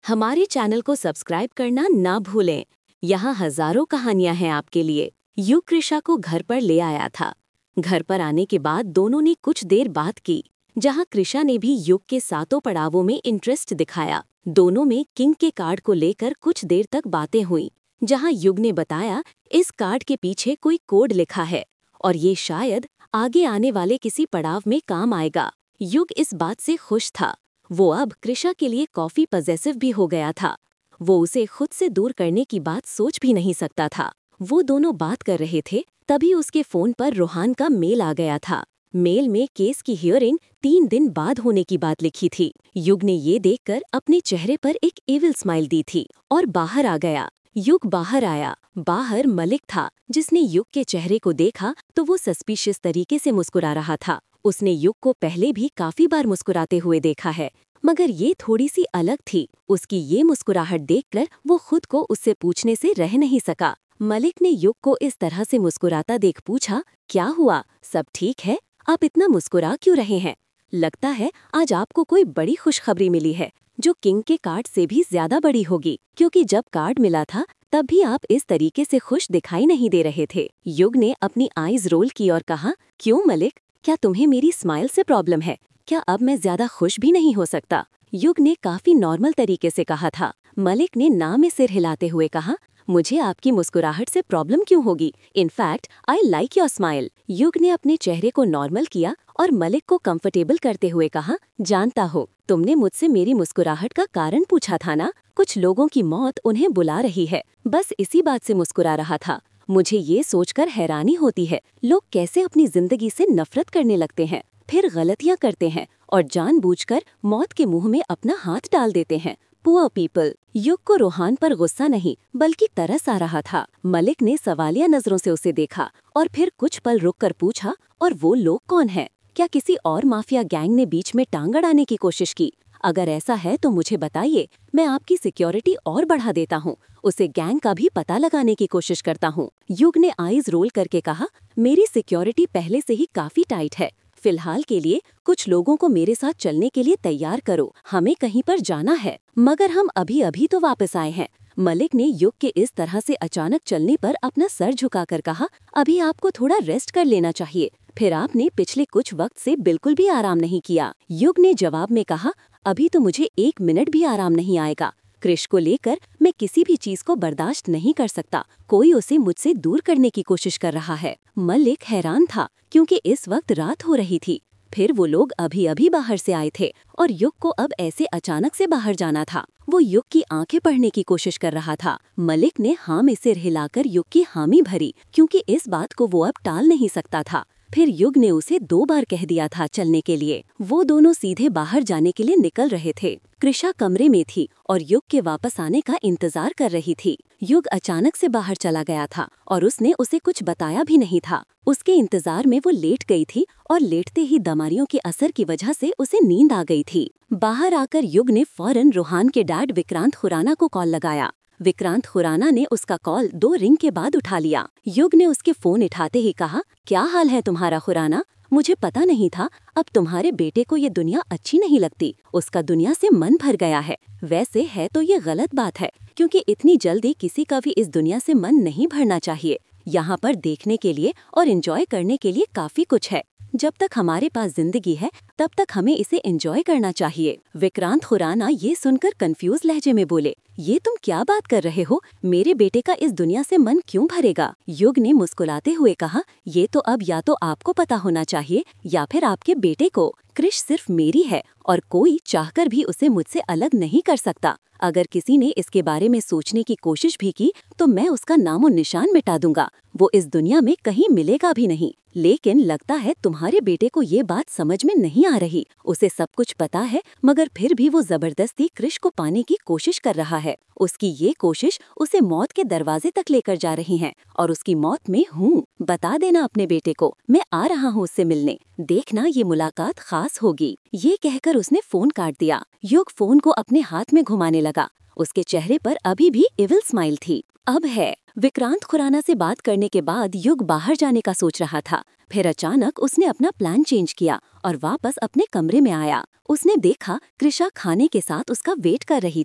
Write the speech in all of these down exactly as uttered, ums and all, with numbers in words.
हमारे चैनल को सब्सक्राइब करना ना भूलें। यहाँ हजारों कहानियां हैं आपके लिए। युग कृषा को घर पर ले आया था। घर पर आने के बाद दोनों ने कुछ देर बात की, जहाँ कृषा ने भी युग के सातों पड़ावों में इंटरेस्ट दिखाया। दोनों में किंग के कार्ड को लेकर कुछ देर तक बातें हुई, जहाँ युग ने बताया इस कार्ड के पीछे कोई कोड लिखा है और ये शायद आगे आने वाले किसी पड़ाव में काम आएगा। युग इस बात से खुश था। वो अब कृषा के लिए कॉफी पजेसिव भी हो गया था। वो उसे खुद से दूर करने की बात सोच भी नहीं सकता था। वो दोनों बात कर रहे थे, तभी उसके फोन पर रोहान का मेल आ गया था। मेल में केस की हियरिंग तीन दिन बाद होने की बात लिखी थी। युग ने ये देखकर अपने चेहरे पर एक इविल स्माइल दी थी और बाहर आ गया। युग बाहर आया। बाहर मलिक था, जिसने युग के चेहरे को देखा तो वो सस्पिशियस तरीके से मुस्कुरा रहा था। उसने युग को पहले भी काफी बार मुस्कुराते हुए देखा है, मगर ये थोड़ी सी अलग थी। उसकी ये मुस्कुराहट देखकर वो खुद को उससे पूछने से रह नहीं सका। मलिक ने युग को इस तरह से मुस्कुराता देख पूछा, क्या हुआ, सब ठीक है? आप इतना मुस्कुरा क्यों रहे हैं? लगता है आज आपको कोई बड़ी खुशखबरी मिली है, जो किंग के कार्ड से भी ज्यादा बड़ी होगी, क्योंकि जब कार्ड मिला था तब भी आप इस तरीके से खुश दिखाई नहीं दे रहे थे। युग ने अपनी आईज रोल की और कहा, क्यों मलिक, क्या तुम्हें मेरी स्माइल से प्रॉब्लम है? क्या अब मैं ज्यादा खुश भी नहीं हो सकता? युग ने काफी नॉर्मल तरीके से कहा था। मलिक ने ना में सिर हिलाते हुए कहा, मुझे आपकी मुस्कुराहट से प्रॉब्लम क्यों होगी? In fact I like your smile. Yug ने अपने चेहरे को नॉर्मल किया और मलिक को कंफर्टेबल करते हुए कहा, जानता हो, तुमने मुझसे मेरी मुस्कुराहट का कारण पूछा था ना? कुछ लोगों की मौत उन्हें बुला रही है, बस इसी बात से मुस्कुरा रहा था। मुझे ये सोचकर हैरानी होती है, लोग कैसे अपनी जिंदगी से नफरत करने लगते हैं, फिर गलतियां करते हैं और जानबूझकर मौत के मुंह में अपना हाथ डाल देते हैं। Poor people. युग को रोहान पर गुस्सा नहीं बल्कि तरस आ रहा था। मलिक ने सवालिया नजरों से उसे देखा और फिर कुछ पल रुककर पूछा, और वो लोग कौन हैं? क्या किसी और माफिया गैंग ने बीच में टांग अड़ाने की कोशिश की? अगर ऐसा है तो मुझे बताइए, मैं आपकी सिक्योरिटी और बढ़ा देता हूँ। उसे गैंग का भी पता लगाने की कोशिश करता हूँ। युग ने आईज रोल करके कहा, मेरी सिक्योरिटी पहले से ही काफी टाइट है। फिलहाल के लिए कुछ लोगों को मेरे साथ चलने के लिए तैयार करो, हमें कहीं पर जाना है। मगर हम अभी अभी तो वापस आए हैं। मलिक ने युग के इस तरह से अचानक चलने पर अपना सर झुकाकर कहा, अभी आपको थोड़ा रेस्ट कर लेना चाहिए। फिर आपने पिछले कुछ वक्त से बिल्कुल भी आराम नहीं किया। युग ने जवाब में कहा, अभी तो मुझे एक मिनट भी आराम नहीं आएगा। क्रिश को लेकर मैं किसी भी चीज को बर्दाश्त नहीं कर सकता। कोई उसे मुझसे दूर करने की कोशिश कर रहा है। मलिक हैरान था, क्योंकि इस वक्त रात हो रही थी। फिर वो लोग अभी अभी बाहर से आए थे और युग को अब ऐसे अचानक से बाहर जाना था। वो युग की आंखें पढ़ने की कोशिश कर रहा था। मलिक ने हाँ में सिर हिलाकर युग की हामी भरी, क्योंकि इस बात को वो अब टाल नहीं सकता था। फिर युग ने उसे दो बार कह दिया था चलने के लिए। वो दोनों सीधे बाहर जाने के लिए निकल रहे थे। कृषा कमरे में थी और युग के वापस आने का इंतजार कर रही थी। युग अचानक से बाहर चला गया था और उसने उसे कुछ बताया भी नहीं था। उसके इंतजार में वो लेट गई थी और लेटते ही दमारियों के असर की वजह से उसे नींद आ गई थी। बाहर आकर युग ने फौरन रोहान के डैड विक्रांत खुराना को कॉल लगाया। विक्रांत खुराना ने उसका कॉल दो रिंग के बाद उठा लिया। युग ने उसके फोन उठाते ही कहा, क्या हाल है तुम्हारा खुराना? मुझे पता नहीं था अब तुम्हारे बेटे को ये दुनिया अच्छी नहीं लगती। उसका दुनिया से मन भर गया है। वैसे है तो ये गलत बात है, क्योंकि इतनी जल्दी किसी का भी इस दुनिया से मन नहीं भरना चाहिए। यहाँ पर देखने के लिए और एंजॉय करने के लिए काफी कुछ है। जब तक हमारे पास जिंदगी है तब तक हमें इसे एंजॉय करना चाहिए। विक्रांत खुराना ये सुनकर कंफ्यूज लहजे में बोले, ये तुम क्या बात कर रहे हो? मेरे बेटे का इस दुनिया से मन क्यों भरेगा? युग ने मुस्कुराते हुए कहा, ये तो अब या तो आपको पता होना चाहिए या फिर आपके बेटे को। क्रिश सिर्फ मेरी है और कोई चाहकर भी उसे मुझसे अलग नहीं कर सकता। अगर किसी ने इसके बारे में सोचने की कोशिश भी की तो मैं उसका नामो निशान मिटा दूंगा। वो इस दुनिया में कहीं मिलेगा भी नहीं। लेकिन लगता है तुम्हारे बेटे को ये बात समझ में नहीं आ रही। उसे सब कुछ पता है, मगर फिर भी वो जबरदस्ती क्रिश को पाने की कोशिश कर रहा है। उसकी ये कोशिश उसे मौत के दरवाजे तक लेकर जा रही है और उसकी मौत में हूँ। बता देना अपने बेटे को, मैं आ रहा हूँ उससे मिलने। देखना ये मुलाकात खास होगी। ये कहकर उसने फोन काट दिया। युग फोन को अपने हाथ में घुमाने लगा। उसके चेहरे पर अभी भी इविल स्माइल थी। अब है। विक्रांत खुराना से बात करने के बाद युग बाहर जाने का सोच रहा था। फिर अचानक उसने अपना प्लान चेंज किया और वापस अपने कमरे में आया। उसने देखा कृषा खाने के साथ उसका वेट कर रही थी।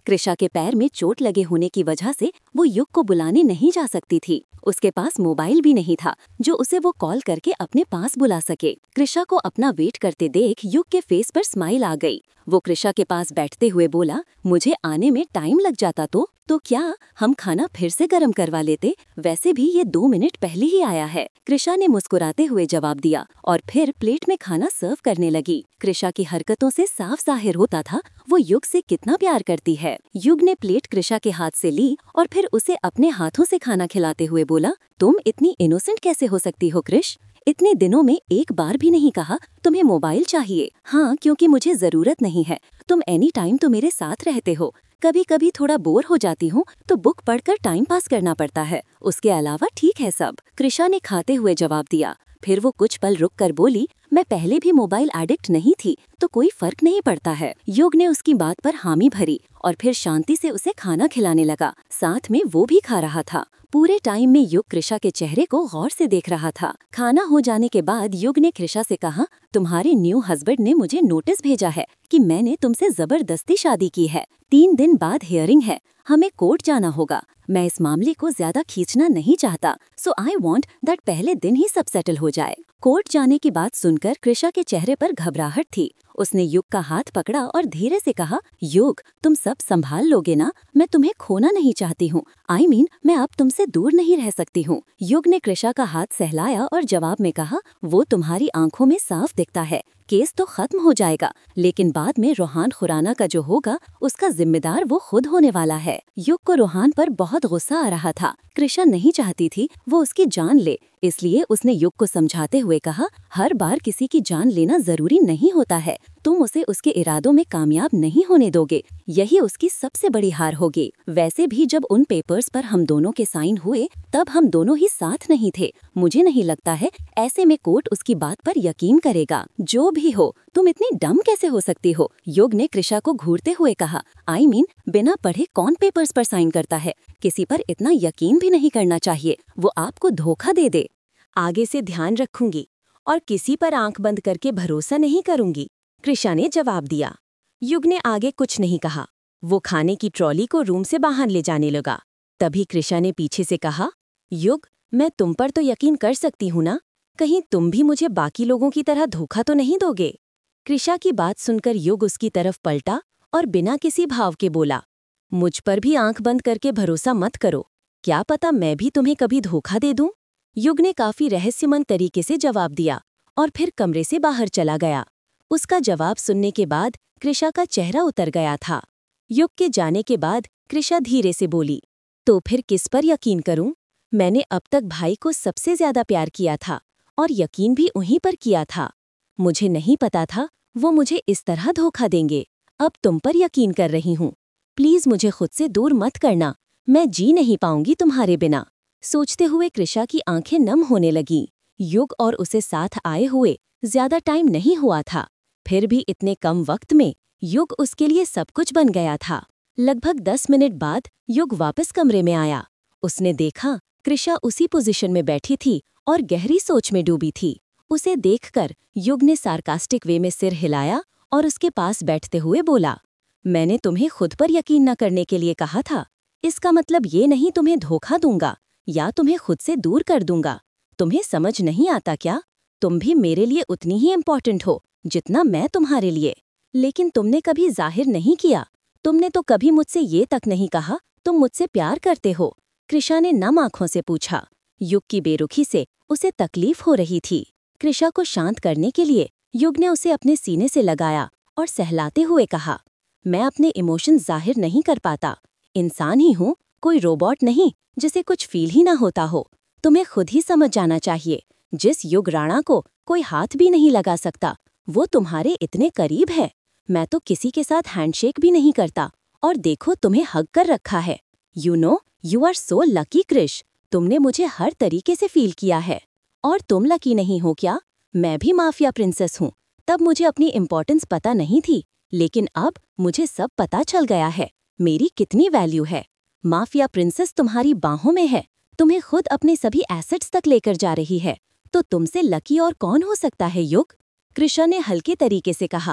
कृषा के पैर में चोट लगे होने की वजह से वो युग को बुलाने नहीं जा सकती थी। उसके पास मोबाइल भी नहीं था जो उसे वो कॉल करके अपने पास बुला सके। कृषा को अपना वेट करते देख युग के फेस पर स्माइल आ गई। वो कृषा के पास बैठते हुए बोला, मुझे आने में टाइम लग जाता तो तो क्या हम खाना फिर से गर्म करवा लेते? वैसे भी ये दो मिनट पहले ही आया है। कृषा ने मुस्कुराते हुए जवाब दिया और फिर प्लेट में खाना सर्व करने लगी। कृषा की हरकतों से साफ जाहिर होता था वो युग से कितना प्यार करती है। युग ने प्लेट कृषा के हाथ से ली और फिर उसे अपने हाथों से खाना खिलाते हुए बोला, तुम इतनी इनोसेंट कैसे हो सकती हो कृष? इतने दिनों में एक बार भी नहीं कहा तुम्हें मोबाइल चाहिए। हाँ, क्योंकि मुझे जरूरत नहीं है। तुम एनी टाइम तो मेरे साथ रहते हो। कभी कभी थोड़ा बोर हो जाती हूँ तो बुक पढ़कर टाइम पास करना पड़ता है, उसके अलावा ठीक है सब। कृषा ने खाते हुए जवाब दिया। फिर वो कुछ पल रुक कर बोली, मैं पहले भी मोबाइल एडिक्ट नहीं थी तो कोई फर्क नहीं पड़ता है। युग ने उसकी बात पर हामी भरी और फिर शांति से उसे खाना खिलाने लगा। साथ में वो भी खा रहा था। पूरे टाइम में युग कृषा के चेहरे को गौर से देख रहा था। खाना हो जाने के बाद युग ने कृषा से कहा, तुम्हारे न्यू हस्बैंड ने मुझे नोटिस भेजा है कि मैंने तुमसे जबरदस्ती शादी की है। तीन दिन बाद हियरिंग है, हमें कोर्ट जाना होगा। मैं इस मामले को ज्यादा खींचना नहीं चाहता, सो आई वांट दैट पहले दिन ही सब सेटल हो जाए। कोर्ट जाने की बात सुनकर कृषा के चेहरे पर घबराहट थी। उसने युग का हाथ पकड़ा और धीरे से कहा, युग तुम सब संभाल लोगे ना? मैं तुम्हें खोना नहीं चाहती हूँ। आई I मीन mean, मैं अब तुमसे दूर नहीं रह सकती हूँ। युग ने कृषा का हाथ सहलाया और जवाब में कहा, वो तुम्हारी आंखों में साफ दिखता है। केस तो खत्म हो जाएगा, लेकिन बाद में रोहान खुराना का जो होगा उसका जिम्मेदार वो खुद होने वाला है। युग को रोहान पर बहुत गुस्सा आ रहा था। कृषा नहीं चाहती थी वो उसकी जान ले, इसलिए उसने युग को समझाते हुए कहा, हर बार किसी की जान लेना जरूरी नहीं होता है। तुम उसे उसके इरादों में कामयाब नहीं होने दोगे, यही उसकी सबसे बड़ी हार होगी। वैसे भी जब उन पेपर्स पर हम दोनों के साइन हुए तब हम दोनों ही साथ नहीं थे। मुझे नहीं लगता है ऐसे में कोर्ट उसकी बात पर यकीन करेगा। जो भी हो, तुम इतनी डम कैसे हो सकती हो? युग ने कृषा को घूरते हुए कहा। आई I मीन mean, बिना पढ़े कौन पेपर्स पर साइन करता है? किसी पर इतना यकीन भी नहीं करना चाहिए, वो आपको धोखा दे दे। आगे से ध्यान रखूंगी और किसी पर आंख बंद करके भरोसा नहीं करूंगी, कृषा ने जवाब दिया। युग ने आगे कुछ नहीं कहा। वो खाने की ट्रॉली को रूम से बाहर ले जाने लगा। तभी कृषा ने पीछे से कहा, युग मैं तुम पर तो यकीन कर सकती हूँ ना? कहीं तुम भी मुझे बाकी लोगों की तरह धोखा तो नहीं दोगे? कृषा की बात सुनकर युग उसकी तरफ पलटा और बिना किसी भाव के बोला, मुझ पर भी आंख बंद करके भरोसा मत करो, क्या पता मैं भी तुम्हें कभी धोखा दे दूं? युग ने काफी रहस्यमय तरीके से जवाब दिया और फिर कमरे से बाहर चला गया। उसका जवाब सुनने के बाद कृषा का चेहरा उतर गया था। युग के जाने के बाद कृषा धीरे से बोली, तो फिर किस पर यकीन करूं? मैंने अब तक भाई को सबसे ज्यादा प्यार किया था और यकीन भी उन्हीं पर किया था। मुझे नहीं पता था वो मुझे इस तरह धोखा देंगे। अब तुम पर यकीन कर रही हूँ। प्लीज मुझे खुद से दूर मत करना, मैं जी नहीं पाऊंगी तुम्हारे बिना। सोचते हुए कृषा की आंखें नम होने लगीं। युग और उसे साथ आए हुए ज्यादा टाइम नहीं हुआ था, फिर भी इतने कम वक्त में युग उसके लिए सब कुछ बन गया था। लगभग दस मिनट बाद युग वापस कमरे में आया। उसने देखा कृषा उसी पोजीशन में बैठी थी और गहरी सोच में डूबी थी। उसे देखकर युग ने सार्कास्टिक वे में सिर हिलाया और उसके पास बैठते हुए बोला, मैंने तुम्हें खुद पर यकीन न करने के लिए कहा था। इसका मतलब ये नहीं तुम्हें धोखा दूंगा या तुम्हें खुद से दूर कर दूंगा। तुम्हें समझ नहीं आता क्या? तुम भी मेरे लिए उतनी ही इम्पोर्टेंट हो जितना मैं तुम्हारे लिए। लेकिन तुमने कभी जाहिर नहीं किया। तुमने तो कभी मुझसे ये तक नहीं कहा तुम मुझसे प्यार करते हो। कृषा ने नम आंखों से पूछा। युग की बेरुखी से उसे तकलीफ हो रही थी। कृषा को शांत करने के लिए युग ने उसे अपने सीने से लगाया और सहलाते हुए कहा, मैं अपने इमोशन जाहिर नहीं कर पाता। इंसान ही हूँ, कोई रोबोट नहीं जिसे कुछ फील ही ना होता हो। तुम्हें खुद ही समझ जाना चाहिए, जिस युग राणा को कोई हाथ भी नहीं लगा सकता वो तुम्हारे इतने करीब है। मैं तो किसी के साथ हैंडशेक भी नहीं करता और देखो तुम्हें हग कर रखा है। You know you are so lucky Krish, तुमने मुझे हर तरीके से फील किया है। और तुम लकी नहीं हो क्या? मैं भी माफिया प्रिंसेस हूँ। तब मुझे अपनी इम्पोर्टेंस पता नहीं थी, लेकिन अब मुझे सब पता चल गया है मेरी कितनी वैल्यू है। माफिया प्रिंसेस तुम्हारी बाहों में है, तुम्हें खुद अपने सभी एसेट्स तक लेकर जा रही है। तो तुमसे लकी और कौन हो सकता है युग? कृषा ने हल्के तरीके से कहा।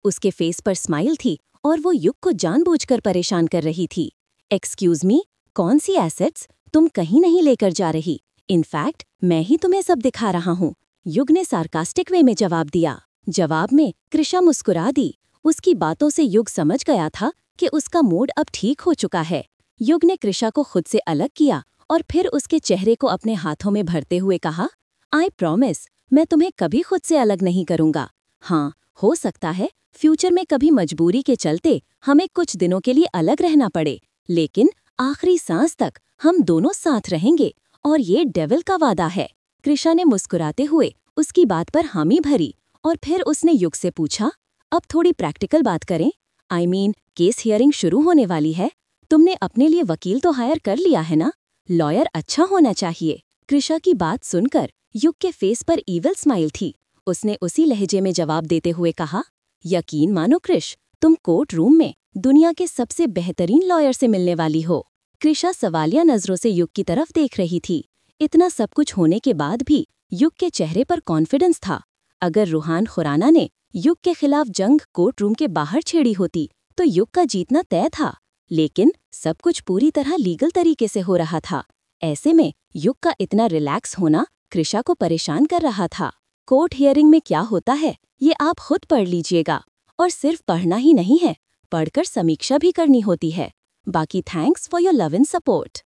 उसके फेस पर स्माइल थी और वो युग को जानबूझकर परेशान कर रही थी। एक्सक्यूज मी, कौन सी एसेट्स? तुम कहीं नहीं लेकर जा रही। इनफैक्ट मैं ही तुम्हें सब दिखा रहा हूँ, युग ने सार्कास्टिक वे में जवाब दिया। जवाब में कृषा मुस्कुरा दी। उसकी बातों से युग समझ गया था कि उसका मूड अब ठीक हो चुका है। युग ने कृषा को खुद से अलग किया और फिर उसके चेहरे को अपने हाथों में भरते हुए कहा, आई प्रॉमिस, मैं तुम्हें कभी खुद से अलग नहीं करूँगा। हाँ, हो सकता है फ्यूचर में कभी मजबूरी के चलते हमें कुछ दिनों के लिए अलग रहना पड़े, लेकिन आखिरी सांस तक हम दोनों साथ रहेंगे और ये डेविल का वादा है। कृषा ने मुस्कुराते हुए उसकी बात पर हामी भरी और फिर उसने युग से पूछा, अब थोड़ी प्रैक्टिकल बात करें। आई मीन केस हियरिंग शुरू होने वाली है। तुमने अपने लिए वकील तो हायर कर लिया है ना? लॉयर अच्छा होना चाहिए। कृषा की बात सुनकर युग के फेस पर ईविल स्माइल थी। उसने उसी लहजे में जवाब देते हुए कहा, यकीन मानो कृष, तुम कोर्ट रूम में दुनिया के सबसे बेहतरीन लॉयर से मिलने वाली हो। कृषा सवालिया नजरों से युग की तरफ देख रही थी। इतना सब कुछ होने के बाद भी युग के चेहरे पर कॉन्फिडेंस था। अगर रूहान खुराना ने युग के खिलाफ जंग कोर्ट रूम के बाहर छेड़ी होती तो युग का जीतना तय था, लेकिन सब कुछ पूरी तरह लीगल तरीके से हो रहा था। ऐसे में युग का इतना रिलैक्स होना कृषा को परेशान कर रहा था। कोर्ट हियरिंग में क्या होता है ये आप खुद पढ़ लीजिएगा, और सिर्फ पढ़ना ही नहीं है, पढ़कर समीक्षा भी करनी होती है। बाकी thanks for your love and support.